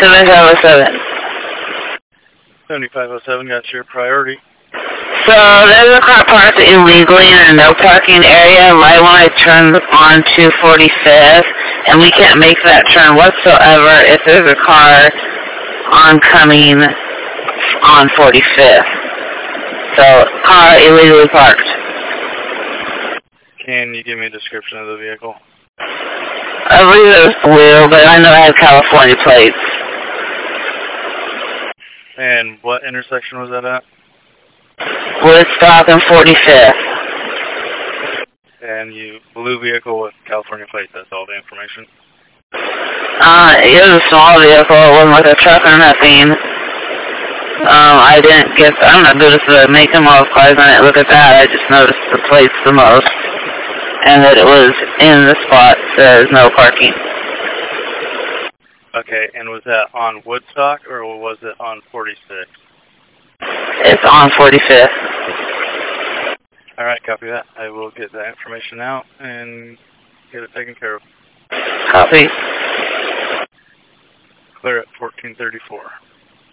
7507. 7507, got your priority. So there's a car parked illegally in a no parking area right when I turn onto 45th, and we can't make that turn whatsoever if there's a car oncoming on 45th. So, car illegally parked. Can you give me a description of the vehicle? I believe it was blue, but I know it has California plates. And what intersection was that at? Woodstock and 45th. And you, blue vehicle with California plates, that's all the information? It was a small vehicle, it wasn't like a truck or nothing. I'm not good at the make and model cars, I didn't look at that, I just noticed the plates the most. And that it was in the spot that says no parking. Okay, and was that on Woodstock or was it on 46? It's on 45th. Alright, copy that. I will get that information out and get it taken care of. Copy. Clear at 1434.